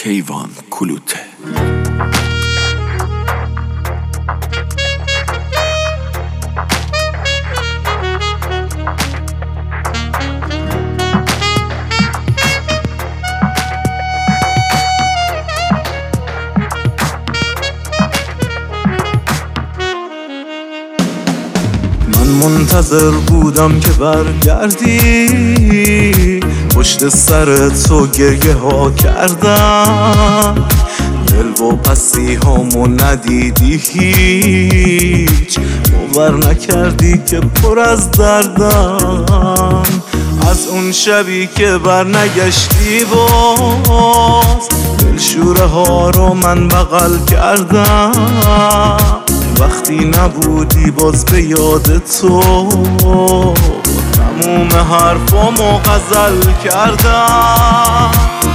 کیوان کلوته. منتظر بودم که برگردی، پشت سر تو گریه ها کردم، دل و پسی هامو ندیدی هیچ، باور نکردی که پر از دردم. از اون شبی که برنگشتی باز، دلشوره ها رو من بغل کردم، وقتی نبودی باز به یاد تو تموم حرفامو غزل کردم.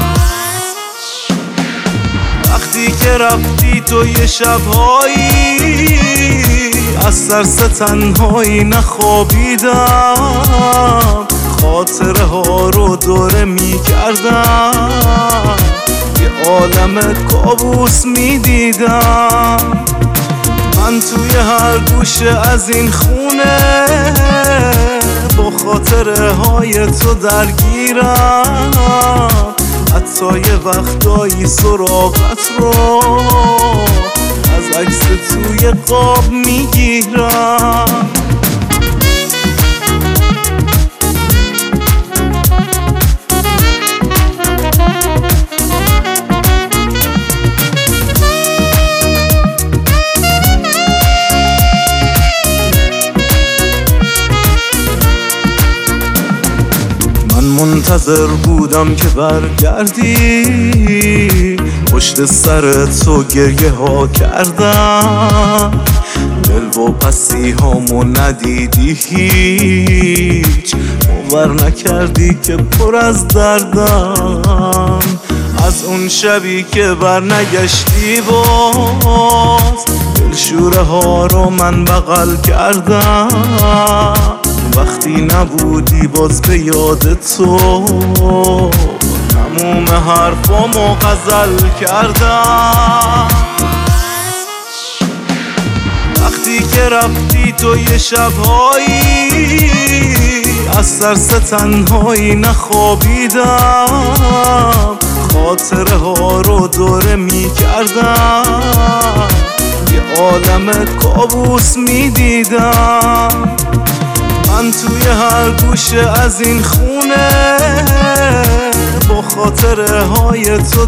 وقتی که رفتی تو یه شبهایی، از ترس تنهایی نخوابیدم، خاطره ها رو دوره می کردم، یه عالم کابوس می دیدم. من توی هر گوشه از این خونه با خاطره های تو درگیرم، حتی یه وقتایی سراغت رو از عکس توی قاب میگیرم. منتظر بودم که برگردی، پشت سر تو گریه ها کردم، دل و پسی هامو ندیدی هیچ، باور نکردی که پر از دردم. از اون شبی که برنگشتی باز، دلشوره ها رو من بغل کردم، وقتی نبودی باز به یاد تو تموم حرفامو غزل کردم. وقتی که رفتی تو یه شبهایی، از ترس تنهایی نخوابیدم، خاطره ها رو دوره می کردم، یه عالم کابوس می دیدم. من توی هر گوشه از این خونه با خاطره های تو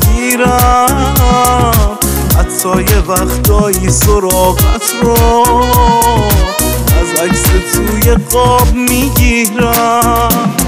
درگیرم، حتی یه وقتایی سراغت رو از عکس توی قاب میگیرم.